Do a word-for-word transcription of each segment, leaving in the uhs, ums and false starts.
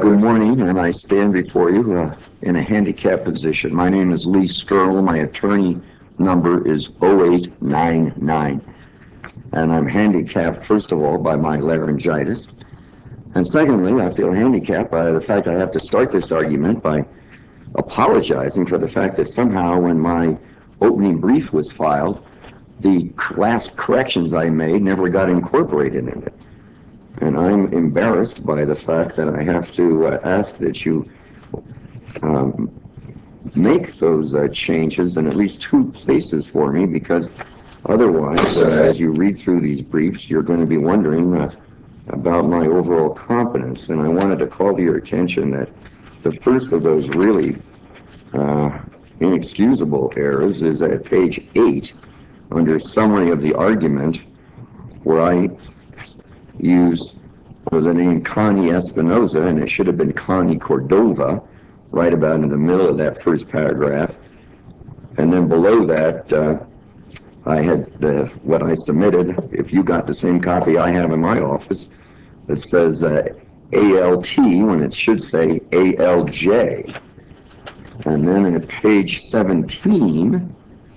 good morning, and I stand before you uh, in a handicapped position. My name is Lee Sterl. My attorney number is oh eight nine nine. And I'm handicapped, first of all, by my laryngitis. And secondly, I feel handicapped by the fact I have to start this argument by apologizing for the fact that somehow when my opening brief was filed, the last corrections I made never got incorporated in it. And I'm embarrassed by the fact that I have to uh, ask that you um, make those uh, changes in at least two places for me, because otherwise, uh, as you read through these briefs, you're going to be wondering uh, about my overall competence. And I wanted to call to your attention that the first of those really uh, inexcusable errors is at page eight, under summary of the argument, where I use the name Connie Espinoza, and it should have been Connie Cordova, right about in the middle of that first paragraph. And then below that, uh, I had uh, what I submitted, if you got the same copy I have in my office, that says uh, A L T when it should say A L J. And then in page seventeen,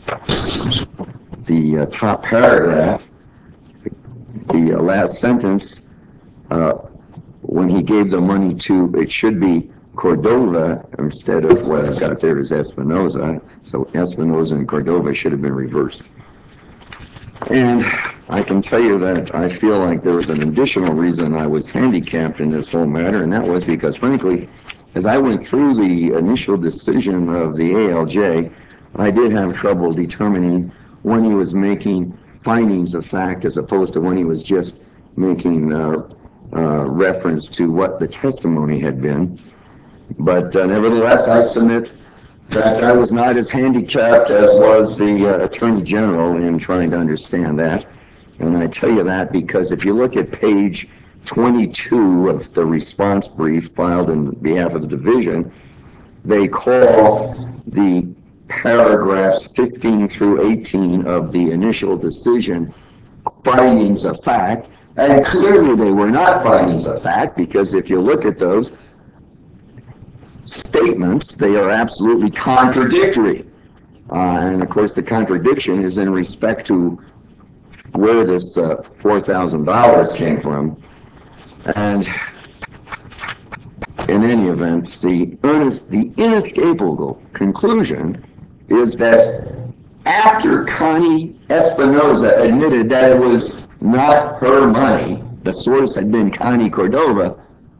the uh, top paragraph, the uh, last sentence, uh, when he gave the money to, it should be Cordova instead of what I've got there is Espinoza. So Espinoza and Cordova should have been reversed. And I can tell you that I feel like there was an additional reason I was handicapped in this whole matter, and that was because, frankly, as I went through the initial decision of the A L J, I did have trouble determining when he was making findings of fact as opposed to when he was just making uh, uh, reference to what the testimony had been. But uh, nevertheless, I submit that I was not as handicapped as was the uh, Attorney General in trying to understand that. And I tell you that because if you look at page twenty-two of the response brief filed in behalf of the division, they call the paragraphs fifteen through eighteen of the initial decision findings of fact, and clearly they were not findings of fact, because if you look at those statements, they are absolutely contradictory. Uh, and of course the contradiction is in respect to where this uh, four thousand dollars came from. And in any event, the, earnest, the inescapable conclusion is that after Connie Espinoza admitted that it was not her money, the source had been Connie Cordova,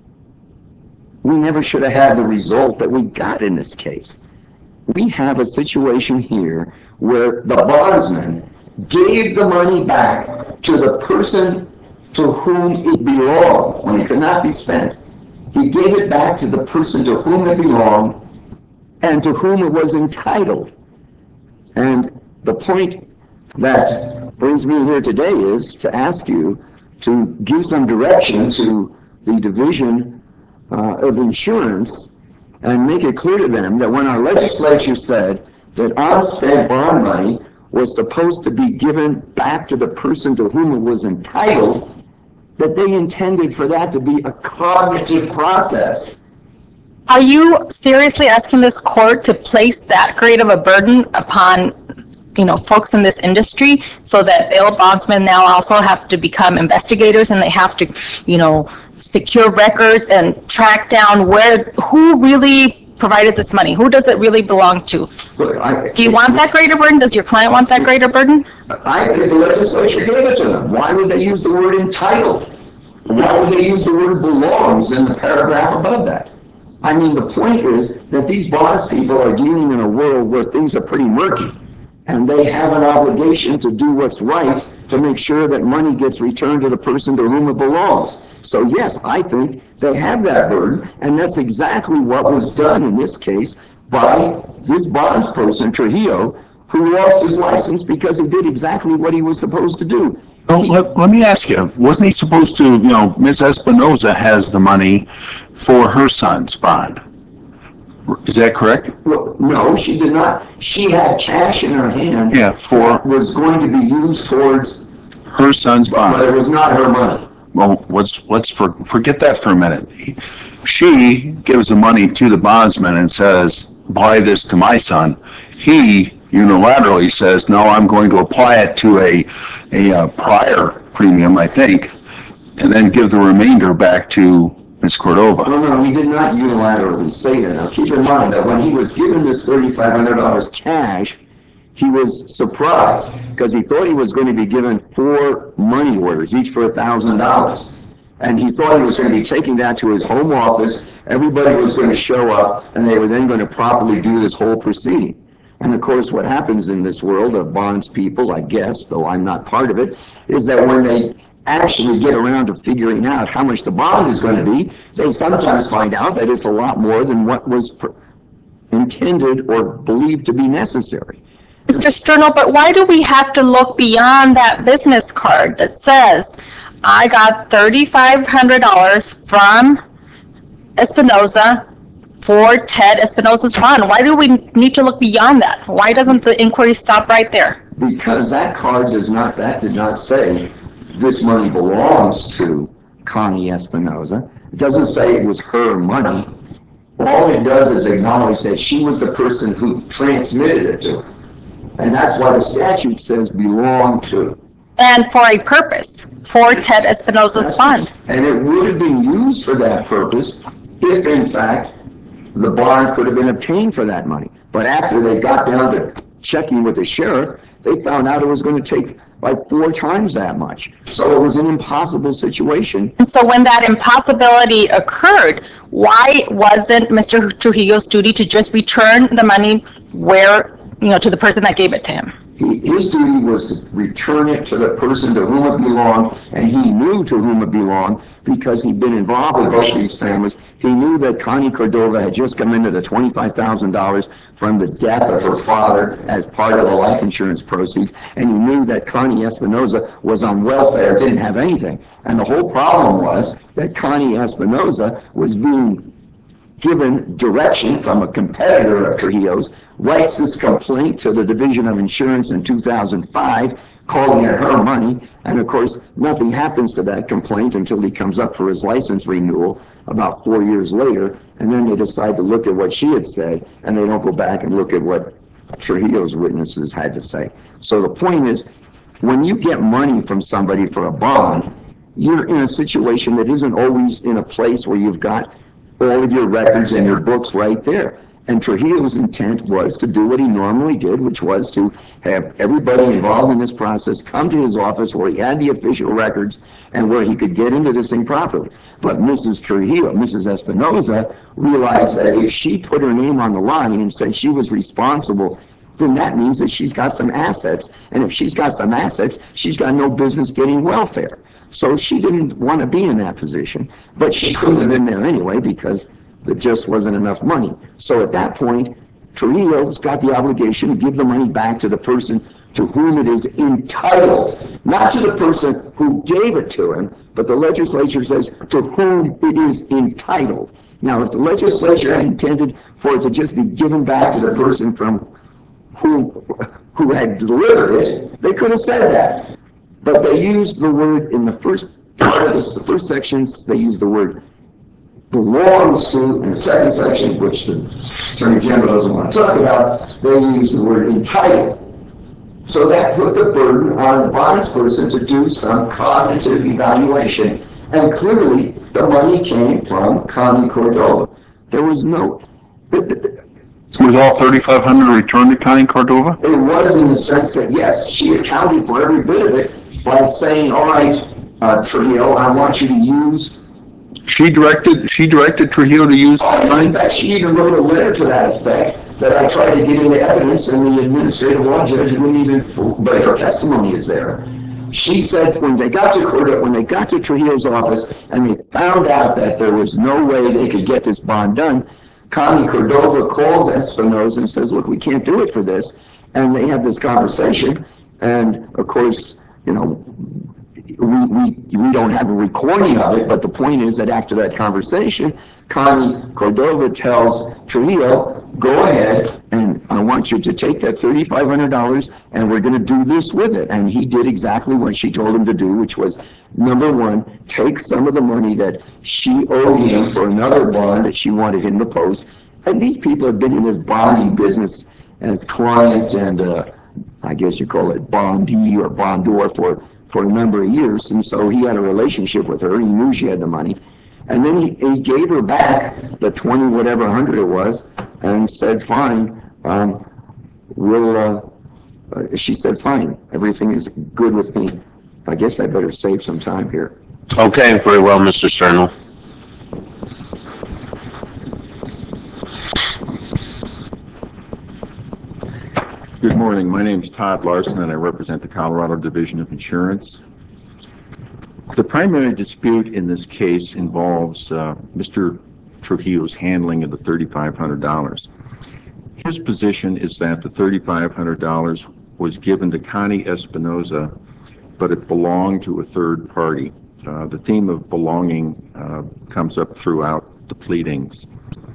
we never should have had the result that we got in this case. We have a situation here where the bondsman gave the money back to the person to whom it belonged when it could not be spent. He gave it back to the person to whom it belonged and to whom it was entitled. And the point that brings me here today is to ask you to give some direction to the Division uh, of Insurance and make it clear to them that when our legislature said that unspent bond money was supposed to be given back to the person to whom it was entitled, that they intended for that to be a cognitive process. Are you seriously asking this court to place that great of a burden upon, you know, folks in this industry, so that bail bondsmen now also have to become investigators and they have to, you know, secure records and track down where, who really provided this money? Who does it really belong to? Look, I, Do you want that greater burden? Does your client want that greater burden? I think the legislature gave it to them. Why would they use the word entitled? Why would they use the word belongs in the paragraph above that? I mean, the point is that these bonds people are dealing in a world where things are pretty murky, and they have an obligation to do what's right to make sure that money gets returned to the person to whom it belongs. So yes, I think they have that burden, and that's exactly what was done in this case by this bonds person, Trujillo, who lost his license because he did exactly what he was supposed to do. Well, let, let me ask you, wasn't he supposed to, you know, Miz Espinoza has the money for her son's bond. Is that correct? Well, no, she did not. She had cash in her hand Yeah, for that was going to be used towards her son's bond. But it was not her money. well, let's, let's for, forget that for a minute. She gives the money to the bondsman and says, buy this to my son. He unilaterally says, no, I'm going to apply it to a, a uh, prior premium, I think, and then give the remainder back to Miz Cordova. No, no, he did not unilaterally say that. Now, keep in mind that when he was given this thirty-five hundred dollars cash, he was surprised because he thought he was going to be given four money orders, each for a thousand dollars. And he thought he was going to be taking that to his home office. Everybody was going to show up, and they were then going to properly do this whole proceeding. And of course, what happens in this world of bonds people, I guess, though I'm not part of it, is that when they actually get around to figuring out how much the bond is going to be, they sometimes find out that it's a lot more than what was intended or believed to be necessary. Mister Sternal, but why do we have to look beyond that business card that says, I got thirty-five hundred dollars from Espinoza for Ted Espinoza's bond? Why do we need to look beyond that? Why doesn't the inquiry stop right there? Because that card does not, that did not say this money belongs to Connie Espinoza. It doesn't say it was her money. All it does is acknowledge that she was the person who transmitted it to her. And that's why the statute says belong to. And for a purpose, for Ted Espinoza's bond. And it would have been used for that purpose if, in fact, the bond could have been obtained for that money. But after they got down to checking with the sheriff, they found out it was going to take like four times that much. So it was an impossible situation. And so when that impossibility occurred, why wasn't Mister Trujillo's duty to just return the money where, you know, to the person that gave it to him? He, his duty was to return it to the person to whom it belonged, and he knew to whom it belonged because he'd been involved with both these families. He knew that Connie Cordova had just come into the twenty-five thousand dollars from the death of her father as part of the life insurance proceeds, and he knew that Connie Espinoza was on welfare, didn't have anything. And the whole problem was that Connie Espinoza was being given direction from a competitor of Trujillo's, writes this complaint to the Division of Insurance in two thousand five, calling it her money, and of course, nothing happens to that complaint until he comes up for his license renewal about four years later, and then they decide to look at what she had said, and they don't go back and look at what Trujillo's witnesses had to say. So the point is, when you get money from somebody for a bond, you're in a situation that isn't always in a place where you've got all of your records and your books right there. And Trujillo's intent was to do what he normally did, which was to have everybody involved in this process come to his office where he had the official records and where he could get into this thing properly. But Missus Trujillo, Missus Espinoza, realized that if she put her name on the line and said she was responsible, then that means that she's got some assets. And if she's got some assets, she's got no business getting welfare. So she didn't want to be in that position, but she couldn't have been there anyway because there just wasn't enough money. So at that point, Trujillo's got the obligation to give the money back to the person to whom it is entitled, not to the person who gave it to him, but the legislature says to whom it is entitled. Now, if the legislature had intended for it to just be given back to the person from who, who had delivered it, they could have said that. But they used the word in the first part of this, the first sections, they used the word belongs to, in the second section, which the Attorney General doesn't want to talk about, they used the word entitled. So that put the burden on the bonds person to do some cognitive evaluation. And clearly, the money came from Connie Cordova. There was no... Was all thirty-five hundred dollars returned to Connie Cordova? It was in the sense that, yes, she accounted for every bit of it by saying, all right, uh, Trujillo, I want you to use... She directed, she directed Trujillo to use that money? In fact, she even wrote a letter to that effect that I tried to get into evidence, and the administrative law judge wouldn't even, but her testimony is there. She said when they got to Cordova, when they got to Trujillo's office and they found out that there was no way they could get this bond done, Connie Cordova calls Espinoza and says, look, we can't do it for this. And they have this conversation. And of course, you know, we, we, we don't have a recording of it, but the point is that after that conversation, Connie Cordova tells Trujillo, go ahead, and I want you to take that thirty-five hundred dollars, and we're going to do this with it. And he did exactly what she told him to do, which was, number one, take some of the money that she owed him for another bond that she wanted him to post. And these people have been in this bonding business as clients and, uh, I guess you call it bondee or bondor for, for a number of years. And so he had a relationship with her. He knew she had the money. And then he, he gave her back the twenty whatever hundred it was and said, fine, um, we'll, uh, uh, she said, fine, everything is good with me. I guess I better save some time here. Okay, very well, Mister Sternl. Good morning. My name is Todd Larson, and I represent the Colorado Division of Insurance. The primary dispute in this case involves uh, Mister Trujillo's handling of the thirty-five hundred dollars. His position is that the thirty-five hundred dollars was given to Connie Espinoza, but it belonged to a third party. Uh, the theme of belonging uh, comes up throughout the pleadings.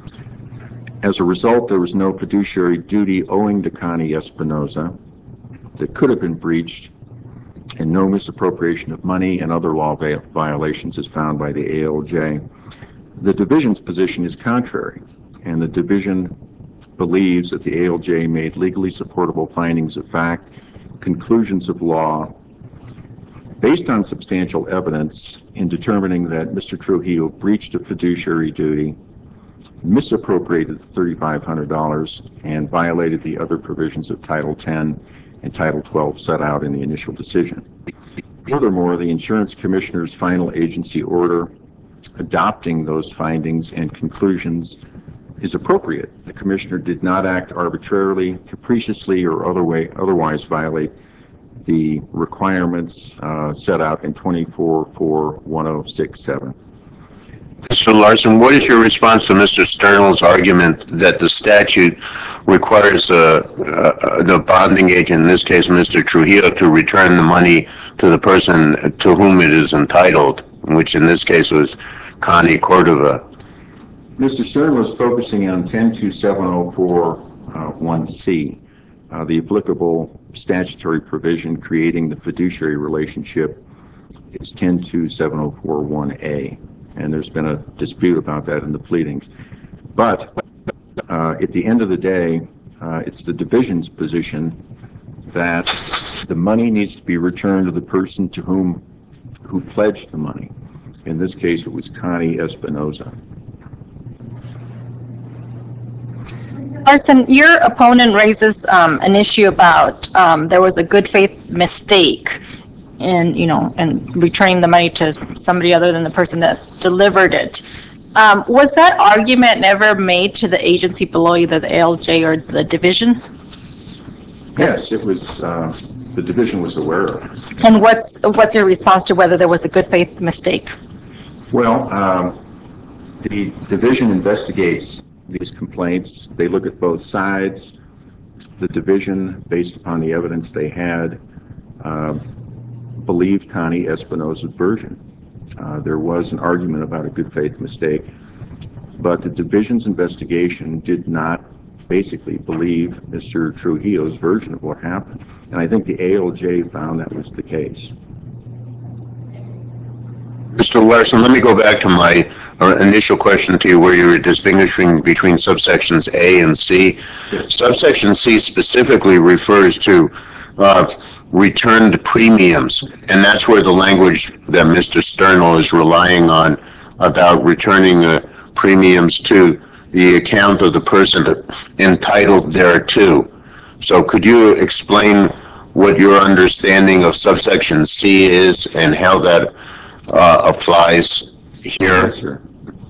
As a result, there was no fiduciary duty owing to Connie Espinoza that could have been breached, and no misappropriation of money and other law violations is found by the A L J. The division's position is contrary, and the division believes that the A L J made legally supportable findings of fact, conclusions of law, based on substantial evidence in determining that Mister Trujillo breached a fiduciary duty, misappropriated the thirty-five hundred dollars, and violated the other provisions of Title ten and Title twelve set out in the initial decision. Furthermore, the insurance commissioner's final agency order adopting those findings and conclusions is appropriate. The commissioner did not act arbitrarily, capriciously, or other way, otherwise violate the requirements uh, set out in twenty-four four one oh six seven. Mister Larson, what is your response to Mister Sternl's argument that the statute requires uh, uh, the bonding agent, in this case Mister Trujillo, to return the money to the person to whom it is entitled, which in this case was Connie Cordova? Mister Stern was focusing on ten two seven oh four one C, uh, the applicable statutory provision creating the fiduciary relationship is ten two seven oh four one A. And there's been a dispute about that in the pleadings. But uh, at the end of the day, uh, it's the division's position that the money needs to be returned to the person to whom who pledged the money. In this case, it was Connie Espinoza. Larson, your opponent raises um, an issue about um, there was a good faith mistake in, you know, and returning the money to somebody other than the person that delivered it. Um, was that argument never made to the agency below, either the A L J or the division? Yes, it was. Uh, the division was aware of it. And what's what's your response to whether there was a good faith mistake? Well, um, the division investigates these complaints. They look at both sides. The division, based upon the evidence they had, uh, believed Connie Espinoza's version. Uh, there was an argument about a good faith mistake, but the division's investigation did not basically believe Mister Trujillo's version of what happened. And I think the A L J found that was the case. Mister Larson, let me go back to my uh, initial question to you where you were distinguishing between subsections A and C. Yes. Subsection C specifically refers to uh, returned premiums, and that's where the language that Mister Sternl is relying on about returning the premiums to the account of the person entitled thereto. So could you explain what your understanding of subsection C is and how that uh, applies here? Yes, sir.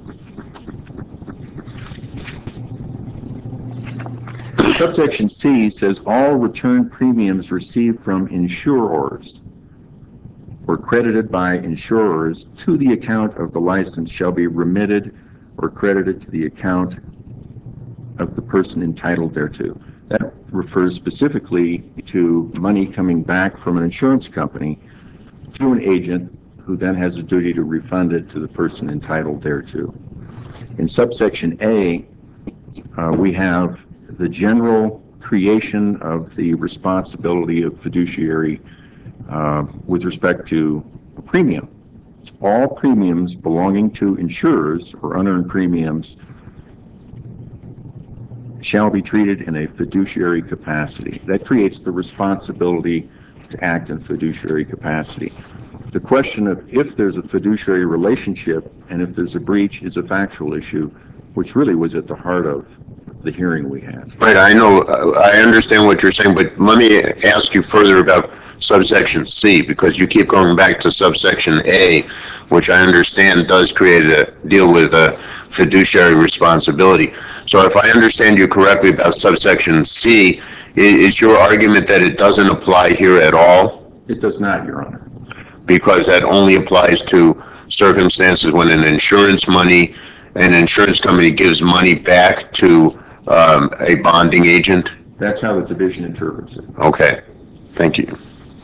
Subsection C says all returned premiums received from insurers or credited by insurers to the account of the license shall be remitted or credited to the account of the person entitled thereto. That refers specifically to money coming back from an insurance company to an agent who then has a duty to refund it to the person entitled thereto. In subsection A, uh, we have the general creation of the responsibility of fiduciary uh, with respect to premium. All premiums belonging to insurers or unearned premiums shall be treated in a fiduciary capacity. That creates the responsibility to act in fiduciary capacity. The question of if there's a fiduciary relationship and if there's a breach is a factual issue, which really was at the heart of the hearing we had. Right, I know, uh, I understand what you're saying, but let me ask you further about subsection C, because you keep going back to subsection A, which I understand does create a deal with a fiduciary responsibility. So if I understand you correctly about subsection C, i- is your argument that it doesn't apply here at all? It does not, Your Honor. Because that only applies to circumstances when an insurance money, an insurance company gives money back to um, a bonding agent? That's how the division interprets it. Okay, thank you.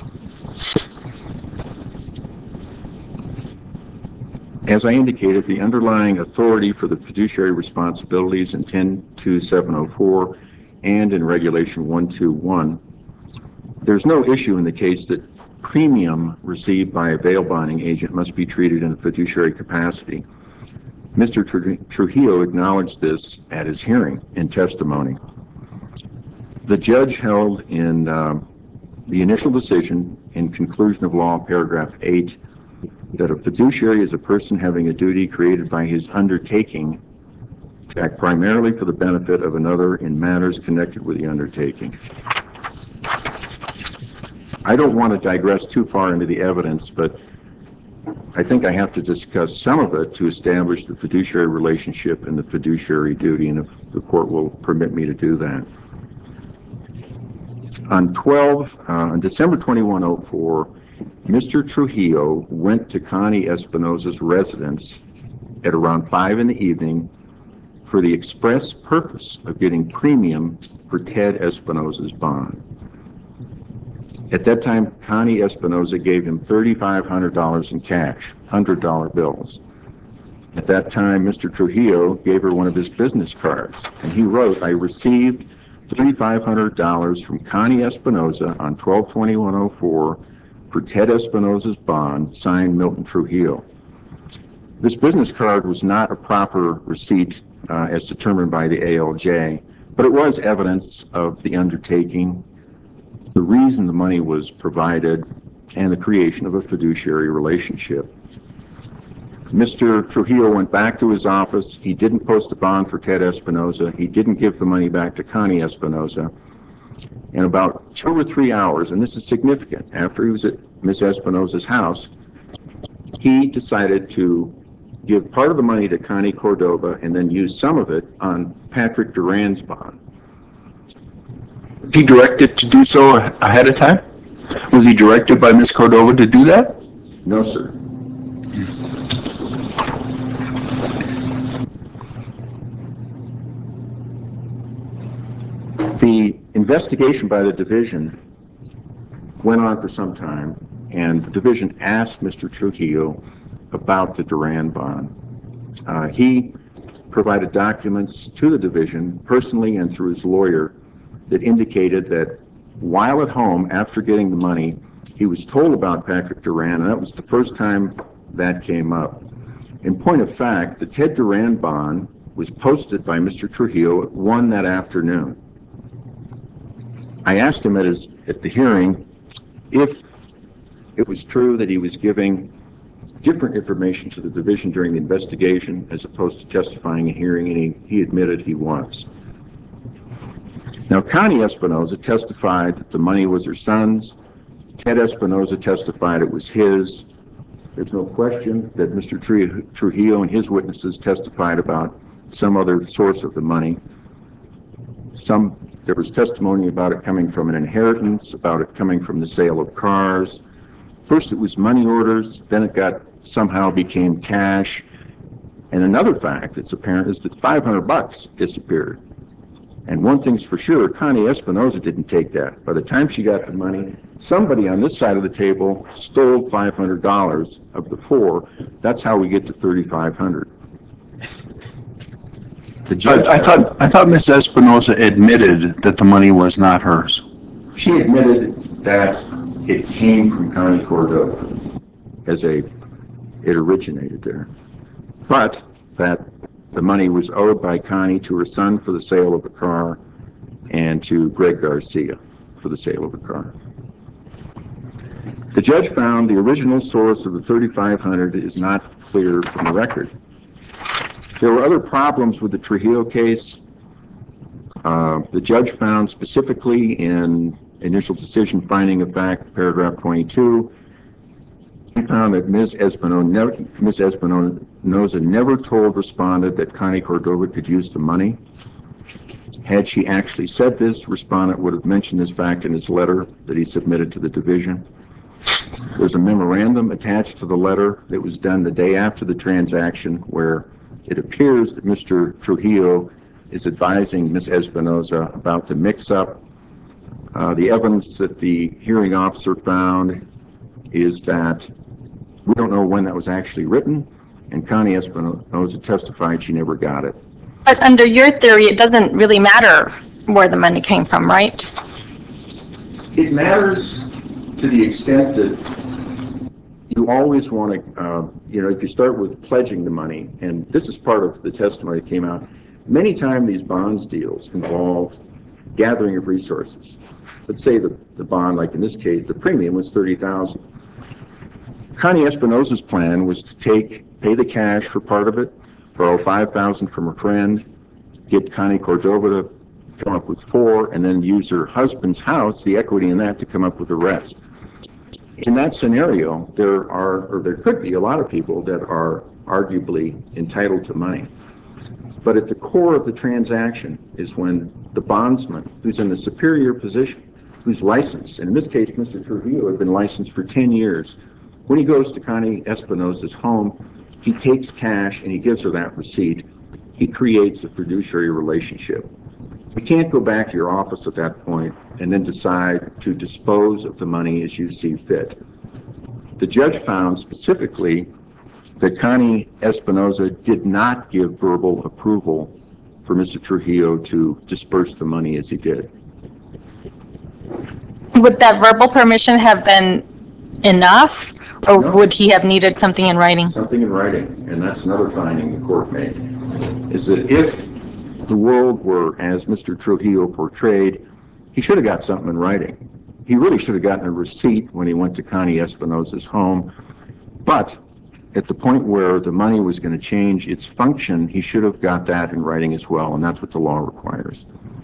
As I indicated, the underlying authority for the fiduciary responsibilities in ten two seven oh four and in Regulation one twenty-one, there's no issue in the case that premium received by a bail bonding agent must be treated in a fiduciary capacity. Mister Trujillo acknowledged this at his hearing in testimony. The judge held in uh, the initial decision in conclusion of law, paragraph eight, that a fiduciary is a person having a duty created by his undertaking to act primarily for the benefit of another in matters connected with the undertaking. I don't want to digress too far into the evidence, but I think I have to discuss some of it to establish the fiduciary relationship and the fiduciary duty, and if the court will permit me to do that. On twelve, uh, on December twenty-first oh four, Mister Trujillo went to Connie Espinoza's residence at around five in the evening for the express purpose of getting premium for Ted Espinoza's bond. At that time, Connie Espinoza gave him three thousand five hundred dollars in cash, one hundred dollar bills. At that time, Mister Trujillo gave her one of his business cards, and he wrote, "I received three thousand five hundred dollars from Connie Espinoza on twelve twenty-one oh four for Ted Espinoza's bond, signed Milton Trujillo." This business card was not a proper receipt uh, as determined by the A L J, but it was evidence of the undertaking, the reason the money was provided, and the creation of a fiduciary relationship. Mister Trujillo went back to his office. He didn't post a bond for Ted Espinoza. He didn't give the money back to Connie Espinoza. In about two or three hours, and this is significant, after he was at Miss Espinoza's house, he decided to give part of the money to Connie Cordova and then use some of it on Patrick Duran's bond. Was he directed to do so ahead of time? Was he directed by Miz Cordova to do that? No, sir. The investigation by the division went on for some time, and the division asked Mister Trujillo about the Duran bond. Uh, he provided documents to the division, personally and through his lawyer, that indicated that while at home, after getting the money, he was told about Patrick Duran, and that was the first time that came up. In point of fact, the Ted Duran bond was posted by Mister Trujillo at one that afternoon. I asked him at, his, at the hearing if it was true that he was giving different information to the division during the investigation as opposed to testifying in hearing, and he, he admitted he was. Now, Connie Espinoza testified that the money was her son's. Ted Espinoza testified it was his. There's no question that Mister Trujillo and his witnesses testified about some other source of the money. Some, there was testimony about it coming from an inheritance, about it coming from the sale of cars. First it was money orders, then it got somehow became cash. And another fact that's apparent is that five hundred bucks disappeared. And one thing's for sure, Connie Espinoza didn't take that. By the time she got the money, somebody on this side of the table stole five hundred dollars of the four. That's how we get to thirty-five hundred dollars. The judge, I, I thought, I thought Miss Espinoza admitted that the money was not hers. she admitted that it came from Connie Cordova as a, it originated there. But that the money was owed by Connie to her son for the sale of a car and to Greg Garcia for the sale of a car. The judge found the original source of the thirty-five hundred dollars is not clear from the record. There were other problems with the Trujillo case. Uh, the judge found specifically in initial decision finding of fact, paragraph twenty-two, he found that Miz Espinoza never, Miz Espinoza never told respondent that Connie Cordova could use the money. Had she actually said this, respondent would have mentioned this fact in his letter that he submitted to the division. There's a memorandum attached to the letter that was done the day after the transaction where it appears that Mister Trujillo is advising Miz Espinoza about the mix-up. Uh, the evidence that the hearing officer found is that we don't know when that was actually written, and Connie Espinoza testified she never got it. But under your theory, it doesn't really matter where the money came from, right? It matters to the extent that you always want to, uh, you know, if you start with pledging the money, and this is part of the testimony that came out, many times these bonds deals involve gathering of resources. Let's say the, the bond, like in this case, the premium was thirty thousand dollars. Connie Espinoza's plan was to take, pay the cash for part of it, borrow five thousand dollars from a friend, get Connie Cordova to come up with four, and then use her husband's house, the equity in that, to come up with the rest. In that scenario, there are, or there could be a lot of people that are arguably entitled to money. But at the core of the transaction is when the bondsman, who's in the superior position, who's licensed, and in this case, Mister Trujillo had been licensed for ten years, when he goes to Connie Espinoza's home, he takes cash and he gives her that receipt. He creates a fiduciary relationship. You can't go back to your office at that point and then decide to dispose of the money as you see fit. The judge found specifically that Connie Espinoza did not give verbal approval for Mister Trujillo to disperse the money as he did. Would that verbal permission have been enough, or No. would he have needed something in writing? Something in writing, and that's another finding the court made, is that if the world were as Mister Trujillo portrayed, he should have got something in writing. He really should have gotten a receipt when he went to Connie Espinoza's home, but at the point where the money was going to change its function, he should have got that in writing as well, and that's what the law requires.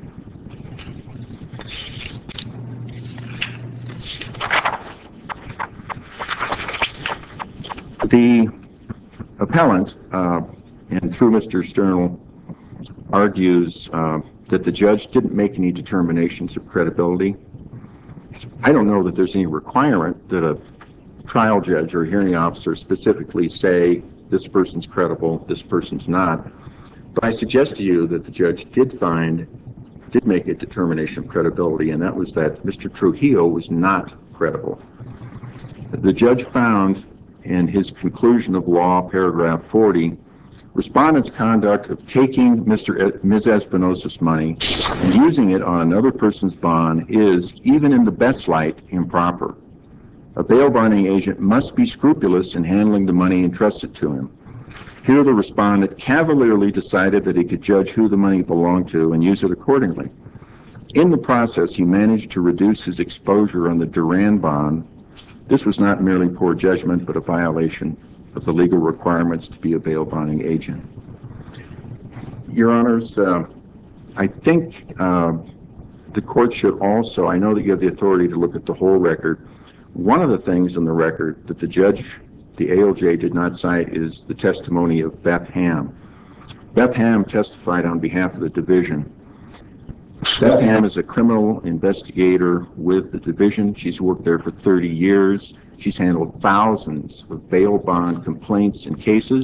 The appellant, uh, and through Mister Sternl, argues uh, that the judge didn't make any determinations of credibility. I don't know that there's any requirement that a trial judge or hearing officer specifically say this person's credible, this person's not. But I suggest to you that the judge did find, did make a determination of credibility, and that was that Mister Trujillo was not credible. The judge found in his conclusion of law, paragraph forty, respondent's conduct of taking Mister E- Miz Espinoza's money and using it on another person's bond is, even in the best light, improper. A bail bonding agent must be scrupulous in handling the money entrusted to him. Here the respondent cavalierly decided that he could judge who the money belonged to and use it accordingly. In the process, he managed to reduce his exposure on the Duran bond. This was not merely poor judgment, but a violation of the legal requirements to be a bail bonding agent. Your Honors, uh, I think uh, the court should also, I know that you have the authority to look at the whole record. One of the things in the record that the judge, the A L J, did not cite is the testimony of Beth Ham. Beth Ham testified on behalf of the division. Beth Ham is a criminal investigator with the division. She's worked there for thirty years. She's handled thousands of bail bond complaints and cases.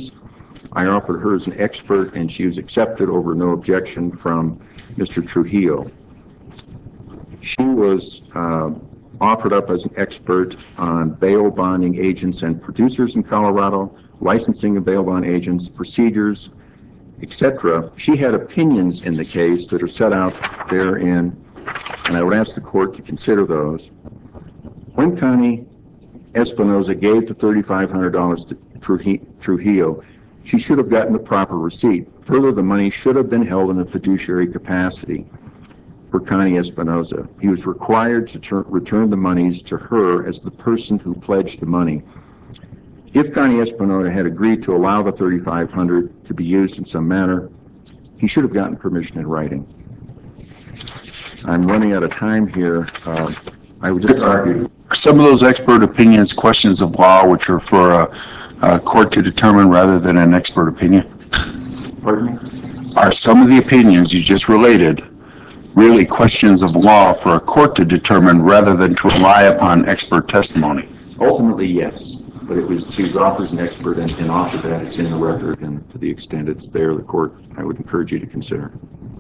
I offered her as an expert, and she was accepted over no objection from Mister Trujillo. She was uh, offered up as an expert on bail bonding agents and producers in Colorado, licensing of bail bond agents, procedures, et cetera. She had opinions in the case that are set out therein, and I would ask the court to consider those. When Connie Espinoza gave the thirty-five hundred dollars to Trujillo, she should have gotten the proper receipt. Further, the money should have been held in a fiduciary capacity for Connie Espinoza. He was required to ter- return the monies to her as the person who pledged the money. If Connie Espinoza had agreed to allow the thirty-five hundred dollars to be used in some manner, he should have gotten permission in writing. I'm running out of time here. Uh, I would just argue. Some of those expert opinions, questions of law, which are for a, a court to determine rather than an expert opinion. Pardon me? Are some of the opinions you just related really questions of law for a court to determine rather than to rely upon expert testimony? Ultimately, yes. But it was, she was offered as an expert, and, and offered that it's in the record, and to the extent it's there, the court, I would encourage you to consider.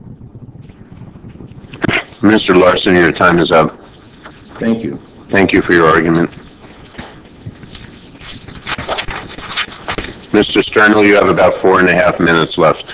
Mister Larson, your time is up. Thank you. Thank you for your argument. Mister Sternal, you have about four and a half minutes left.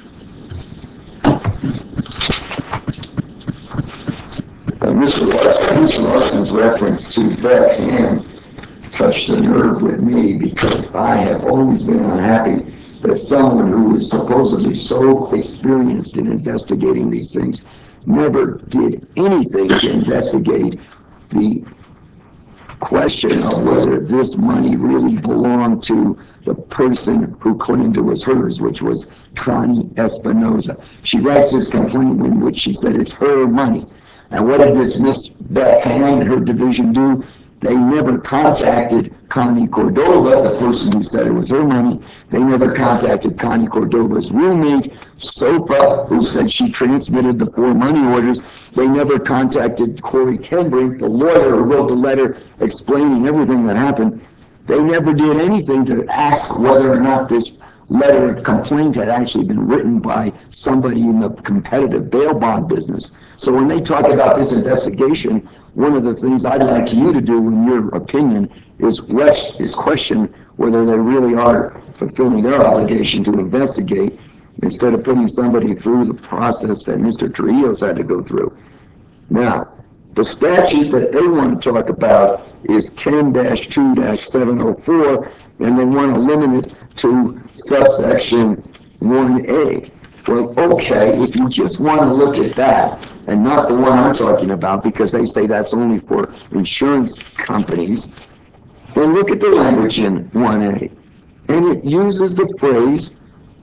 Uh, Mister Larson, Mister Larson's reference to Beth Ann touched a nerve with me, because I have always been unhappy that someone who is supposedly so experienced in investigating these things never did anything to investigate the question of whether this money really belonged to the person who claimed it was hers, which was Connie Espinoza. She writes this complaint in which she said it's her money. And what did this Miss Beth Ann and her division do? They never contacted Connie Cordova, the person who said it was her money. They never contacted Connie Cordova's roommate, Sofa, who said she transmitted the four money orders. They never contacted Corey Tenbrink, the lawyer who wrote the letter explaining everything that happened. They never did anything to ask whether or not this letter of complaint had actually been written by somebody in the competitive bail bond business. So when they talk about this investigation, one of the things I'd like you to do, in your opinion, is is question whether they really are fulfilling their obligation to investigate, instead of putting somebody through the process that Mister Trujillo's had to go through. Now, the statute that they want to talk about is ten dash two dash seven oh four, and they want to limit it to subsection one A. Well, okay, if you just want to look at that, and not the one I'm talking about, because they say that's only for insurance companies, then look at the language in one A. And it uses the phrase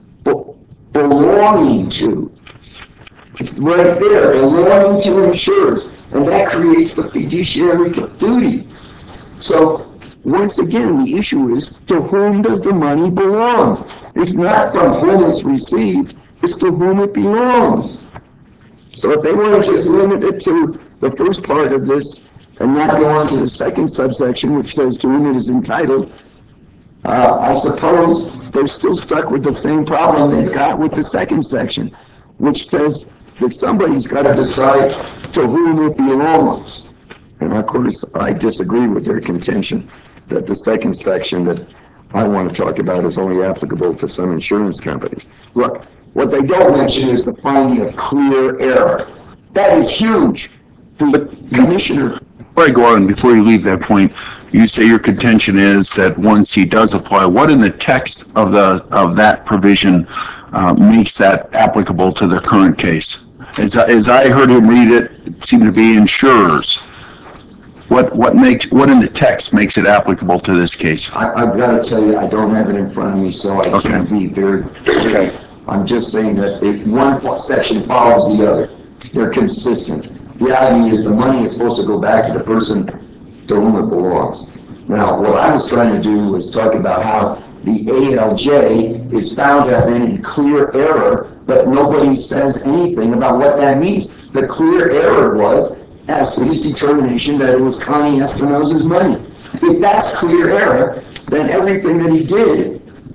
belonging to. It's right there, belonging to insurers. And that creates the fiduciary duty. So, once again, the issue is, to whom does the money belong? It's not from whom it's received, it's to whom it belongs. So if they want to just limit it to the first part of this and not go on to the second subsection, which says to whom it is entitled, uh, I suppose they're still stuck with the same problem they've got with the second section, which says that somebody's got to decide to whom it belongs. And of course, I disagree with their contention that the second section that I want to talk about is only applicable to some insurance companies. Look, what they don't mention is the finding of clear error. That is huge. The commissioner... Before I go on, before you leave that point, you say your contention is that one C does apply. What in the text of the of that provision uh, makes that applicable to the current case? As, as I heard him read it, it seemed to be insurers. What what makes what in the text makes it applicable to this case? I, I've got to tell you, I don't have it in front of me, so I Okay. can't be very... Okay. I'm just saying that if one section follows the other, they're consistent. The idea is the money is supposed to go back to the person to whom it belongs. Now, what I was trying to do was talk about how the A L J is found to have been in clear error, but nobody says anything about what that means. The clear error was as to his determination that it was Connie Espinoza's money. If that's clear error, then everything that he did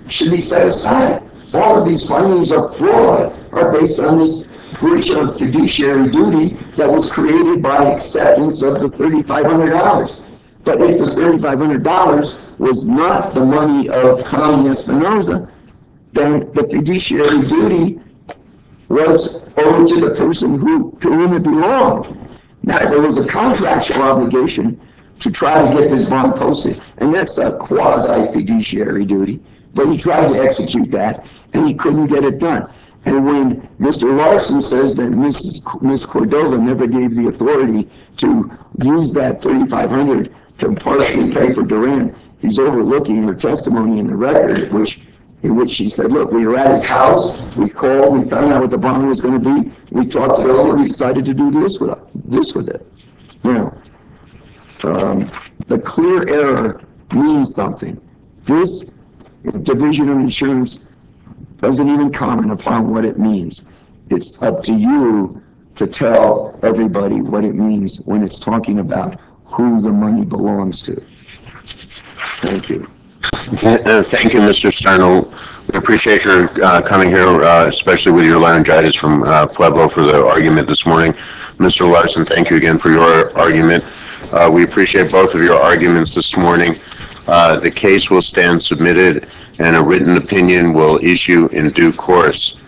should be set aside. All of these findings of fraud are based on this breach of fiduciary duty that was created by acceptance of the thirty-five hundred dollars. But if the thirty-five hundred dollars was not the money of Connie Espinoza, then the fiduciary duty was owed to the person who, to whom it belonged. Now, there was a contractual obligation to try to get this bond posted, and that's a quasi fiduciary duty, but he tried to execute that, and he couldn't get it done. And when Mister Larson says that Missus C- Miz Cordova never gave the authority to use that thirty-five hundred dollars to partially pay for Duran, he's overlooking her testimony in the record, which in which she said, look, we were at his house, we called, we found out what the bond was going to be, we talked it over, we decided to do this with it. This with it. Now, um, the clear error means something. This division of insurance doesn't even comment upon what it means. It's up to you to tell everybody what it means when it's talking about who the money belongs to. Thank you. Uh, Thank you, Mister Sternal. We appreciate your uh, coming here, uh, especially with your laryngitis from uh, Pueblo, for the argument this morning. Mister Larson, thank you again for your argument. Uh, We appreciate both of your arguments this morning. Uh, The case will stand submitted, and a written opinion will issue in due course.